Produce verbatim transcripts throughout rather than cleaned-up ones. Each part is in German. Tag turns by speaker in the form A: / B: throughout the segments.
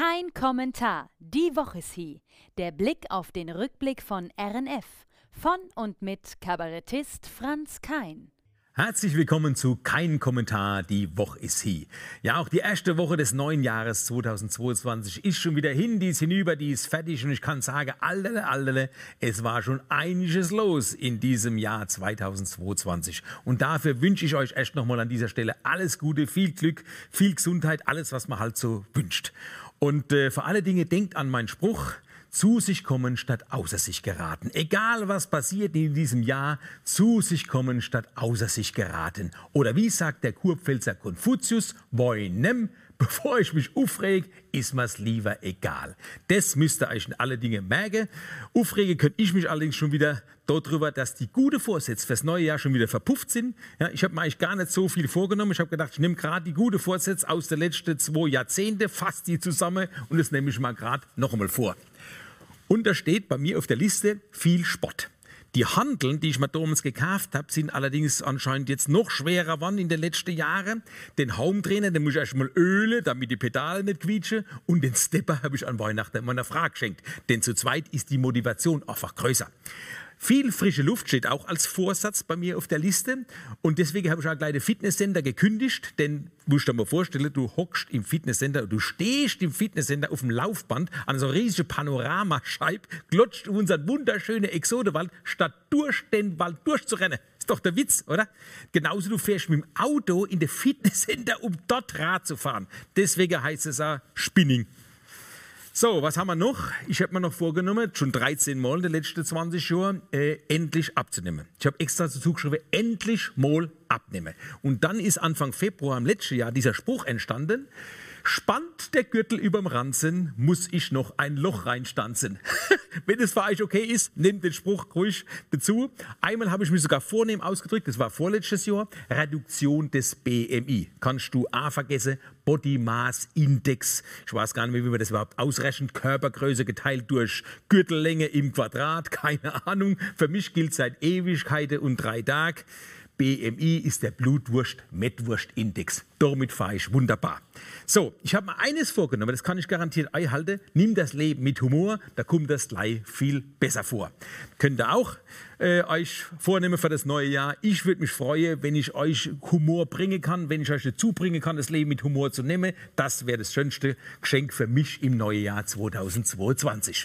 A: Kein Kommentar. Die Woche ist hier. Der Blick auf den Rückblick von R N F. Von und mit Kabarettist Franz Kein.
B: Herzlich willkommen zu Kein Kommentar, die Woche ist hier. Ja, auch die erste Woche des neuen Jahres zweitausendzweiundzwanzig ist schon wieder hin, die ist hinüber, die ist fertig und ich kann sagen, allele, allele, es war schon einiges los in diesem Jahr zweitausendzweiundzwanzig. Und dafür wünsche ich euch echt nochmal an dieser Stelle alles Gute, viel Glück, viel Gesundheit, alles, was man halt so wünscht. Und äh, vor alle Dinge denkt an meinen Spruch: zu sich kommen statt außer sich geraten. Egal was passiert in diesem Jahr, zu sich kommen statt außer sich geraten. Oder wie sagt der Kurpfälzer Konfuzius, voi nem, bevor ich mich aufreg, ist mir's lieber egal. Das müsst ihr euch in alle Dinge merken. Aufregen könnte ich mich allerdings schon wieder darüber, dass die guten Vorsätze fürs neue Jahr schon wieder verpufft sind. Ja, ich habe mir eigentlich gar nicht so viel vorgenommen. Ich habe gedacht, ich nehme gerade die guten Vorsätze aus den letzten zwei Jahrzehnten, fasse die zusammen und das nehme ich mal gerade noch einmal vor. Und da steht bei mir auf der Liste viel Sport. Die Hanteln, die ich mir damals gekauft habe, sind allerdings anscheinend jetzt noch schwerer geworden in den letzten Jahren. Den Home-Trainer, den muss ich erst mal ölen, damit die Pedale nicht quietschen. Und den Stepper habe ich an Weihnachten meiner Frau geschenkt. Denn zu zweit ist die Motivation einfach größer. Viel frische Luft steht auch als Vorsatz bei mir auf der Liste. Und deswegen habe ich auch gleich den Fitnesscenter gekündigt. Denn, musst du dir mal vorstellen, du hockst im Fitnesscenter, du stehst im Fitnesscenter auf dem Laufband an so einer riesigen Panoramascheibe, glotzt in unseren wunderschönen Exodewald, statt durch den Wald durchzurennen. Ist doch der Witz, oder? Genauso du fährst mit dem Auto in den Fitnesscenter, um dort Rad zu fahren. Deswegen heißt es auch Spinning. So, was haben wir noch? Ich habe mir noch vorgenommen, schon dreizehn Mal in den letzten zwanzig Jahren, äh, endlich abzunehmen. Ich habe extra dazu geschrieben, endlich mal abnehmen. Und dann ist Anfang Februar im letzten Jahr dieser Spruch entstanden: Spannt der Gürtel überm Ranzen, muss ich noch ein Loch reinstanzen. Wenn es für euch okay ist, nehmt den Spruch ruhig dazu. Einmal habe ich mich sogar vornehm ausgedrückt, das war vorletztes Jahr, Reduktion des B M I. Kannst du A vergessen, Body Mass Index. Ich weiß gar nicht mehr, wie man das überhaupt ausrechnet. Körpergröße geteilt durch Gürtellänge im Quadrat, keine Ahnung. Für mich gilt seit Ewigkeiten und drei Tagen. B M I ist der Blutwurst-Mettwurst-Index. Damit fahre ich wunderbar. So, ich habe mir eines vorgenommen, das kann ich garantiert einhalten. Nimm das Leben mit Humor, da kommt das gleich viel besser vor. Könnt ihr auch äh, euch vornehmen für das neue Jahr. Ich würde mich freuen, wenn ich euch Humor bringen kann, wenn ich euch dazu bringen kann, das Leben mit Humor zu nehmen. Das wäre das schönste Geschenk für mich im neuen Jahr zweitausendzweiundzwanzig.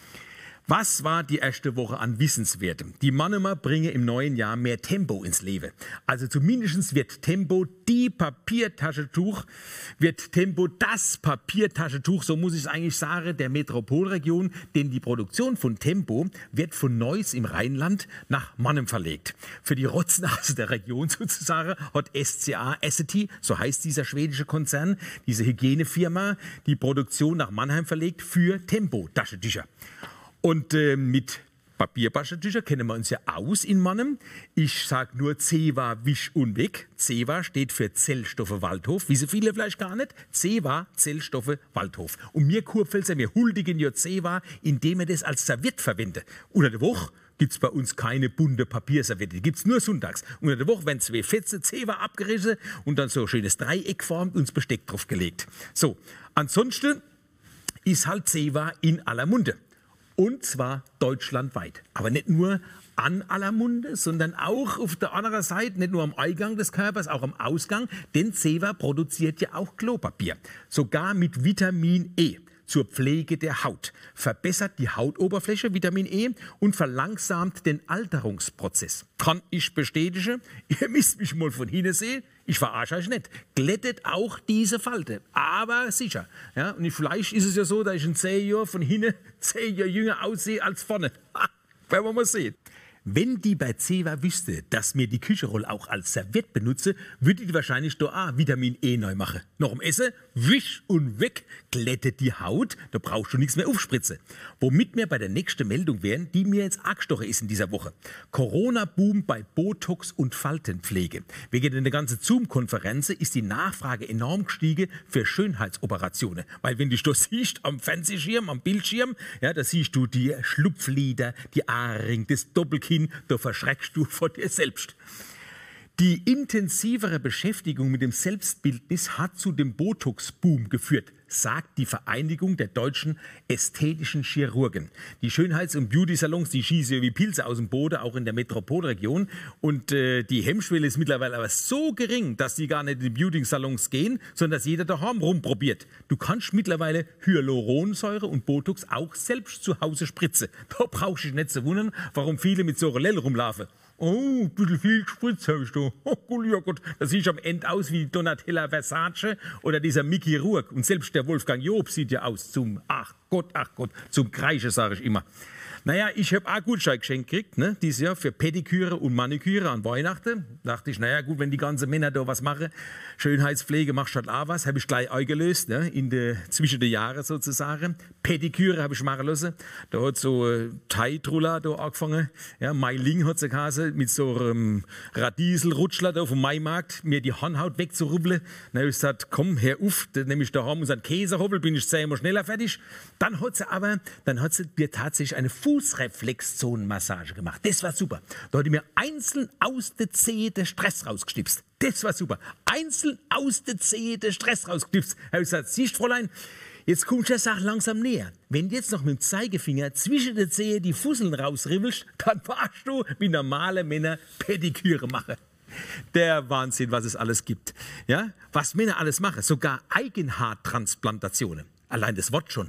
B: Was war die erste Woche an Wissenswertem? Die Mannheimer bringen im neuen Jahr mehr Tempo ins Leben. Also zumindest wird Tempo die Papiertaschentuch, wird Tempo das Papiertaschentuch, so muss ich es eigentlich sagen, der Metropolregion, denn die Produktion von Tempo wird von Neuss im Rheinland nach Mannheim verlegt. Für die Rotznase der Region sozusagen hat S C A Essity, so heißt dieser schwedische Konzern, diese Hygienefirma, die Produktion nach Mannheim verlegt für Tempo-Taschentücher. Und äh, mit Papiertaschentücher kennen wir uns ja aus in Mannheim. Ich sage nur Zewa, Wisch und Weg. Zewa steht für Zellstoffe Waldhof. Wissen viele vielleicht gar nicht. Zewa, Zellstoffe Waldhof. Und wir Kurpfälzer, wir huldigen ja Zewa, indem wir das als Serviette verwenden. Unter der Woche gibt es bei uns keine bunte Papierserviette. Die gibt es nur sonntags. Unter der Woche werden zwei Fetzen Zewa abgerissen und dann so ein schönes Dreieck formt und das Besteck drauf gelegt. So, ansonsten ist halt Zewa in aller Munde. Und zwar deutschlandweit. Aber nicht nur an aller Munde, sondern auch auf der anderen Seite, nicht nur am Eingang des Körpers, auch am Ausgang. Denn Zewa produziert ja auch Klopapier. Sogar mit Vitamin E zur Pflege der Haut. Verbessert die Hautoberfläche, Vitamin E, und verlangsamt den Alterungsprozess. Kann ich bestätigen, ihr müsst mich mal von hinten sehen, ich verarsche euch nicht. Glättet auch diese Falte, aber sicher. Ja, und vielleicht ist es ja so, dass ich in zehn Jahren von hinten zehn Jahre jünger aussehe als vorne. Ha, werden wir mal sehen. Wenn die bei Zewa wüsste, dass mir die Küchenrolle auch als Serviette benutze, würde die wahrscheinlich da auch Vitamin E neu machen. Noch im Essen, wisch und weg, glättet die Haut, da brauchst du nichts mehr aufspritzen. Womit wir bei der nächsten Meldung wären, die mir jetzt angestochen ist in dieser Woche. Corona-Boom bei Botox und Faltenpflege. Wegen der ganzen Zoom-Konferenz ist die Nachfrage enorm gestiegen für Schönheitsoperationen. Weil wenn du das siehst am Fernsehschirm, am Bildschirm, ja, da siehst du die Schlupflider, die A-Ring, das Doppelkinn, da verschreckst du vor dir selbst. Die intensivere Beschäftigung mit dem Selbstbildnis hat zu dem Botox-Boom geführt. sagt die Vereinigung der deutschen ästhetischen Chirurgen. Die Schönheits- und Beauty-Salons, die schießen ja wie Pilze aus dem Boden, auch in der Metropolregion. Und äh, die Hemmschwelle ist mittlerweile aber so gering, dass die gar nicht in die Beauty-Salons gehen, sondern dass jeder daheim rumprobiert. Du kannst mittlerweile Hyaluronsäure und Botox auch selbst zu Hause spritzen. Da brauchst du dich nicht zu wundern, warum viele mit Sorelelle rumlaufen. Oh, ein bisschen viel gespritzt habe ich da. Oh, ja Gott, das sieht am Ende aus wie Donatella Versace oder dieser Mickey Rourke. Und selbst der Wolfgang Job sieht ja aus zum, ach Gott, ach Gott, zum Kreischen, sage ich immer. Naja, ich habe auch Gutschein geschenkt gekriegt, ne, dieses Jahr für Pediküre und Maniküre an Weihnachten. Da dachte ich, naja gut, wenn die ganzen Männer da was machen, Schönheitspflege machst du halt auch was, habe ich gleich eingelöst, ne, in de, zwischen den Jahren sozusagen. Pediküre habe ich machen lassen. Da hat so äh, Thai-Trulla da angefangen, ja, Mai Ling hat sie geheißen, mit so einem Radiesel-Rutschler da vom Maimarkt, mir die Hornhaut wegzurubbeln. Dann habe ich gesagt, komm, hör auf, dann nehme ich da haben unseren Käsehobbel, bin ich zehnmal schneller fertig. Dann hat sie aber, dann hat sie mir tatsächlich eine Fußreflexzonenmassage gemacht. Das war super. Da hat die mir einzeln aus der Zehe den Stress rausgestipst. Das war super. Einzeln aus der Zehe den Stress rausgestipst. Habe ich gesagt, siehst Fräulein, jetzt kommst du der Sache langsam näher. Wenn du jetzt noch mit dem Zeigefinger zwischen der Zehe die Fusseln rausribbelst, dann warst du wie normale Männer Pediküre machen. Der Wahnsinn, was es alles gibt. Ja? Was Männer alles machen. Sogar Eigenhaartransplantationen. Allein das Wort schon.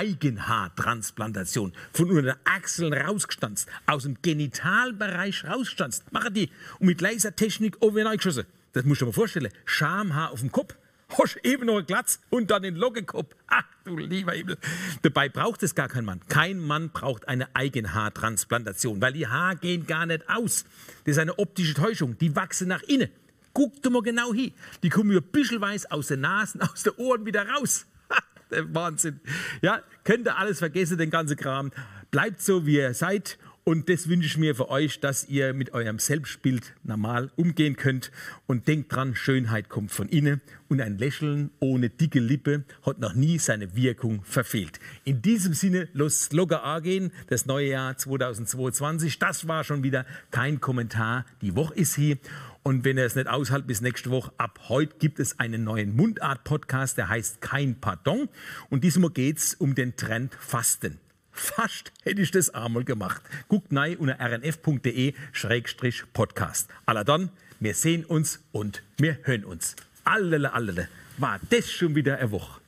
B: Eigenhaartransplantation. Von unter den Achseln rausgestanzt, aus dem Genitalbereich rausgestanzt. Machen die. Und mit Lasertechnik oben reingeschossen. Das musst du dir mal vorstellen. Schamhaar auf dem Kopf. Hast eben noch einen Glatz und dann den Lockekopf. Ach du lieber Himmel. Dabei braucht es gar kein Mann. Kein Mann braucht eine Eigenhaartransplantation, weil die Haare gehen gar nicht aus. Das ist eine optische Täuschung. Die wachsen nach innen. Guck dir mal genau hin. Die kommen ja büschelweise aus den Nasen, aus den Ohren wieder raus. Der Wahnsinn. Ja, könnt ihr alles vergessen, den ganzen Kram. Bleibt so, wie ihr seid. Und das wünsche ich mir für euch, dass ihr mit eurem Selbstbild normal umgehen könnt. Und denkt dran, Schönheit kommt von innen. Und ein Lächeln ohne dicke Lippe hat noch nie seine Wirkung verfehlt. In diesem Sinne, los locker angehen, das neue Jahr zweitausendzweiundzwanzig. Das war schon wieder kein Kommentar. Die Woche ist hier. Und wenn ihr es nicht aushaltet bis nächste Woche, ab heute gibt es einen neuen Mundart-Podcast, der heißt Kein Pardon. Und diesmal geht es um den Trend Fasten. Fast hätte ich das einmal gemacht. Guckt rein unter r n f punkt d e Schrägstrich Podcast. Alla dann, wir sehen uns und wir hören uns. Allele, allele, war das schon wieder eine Woche.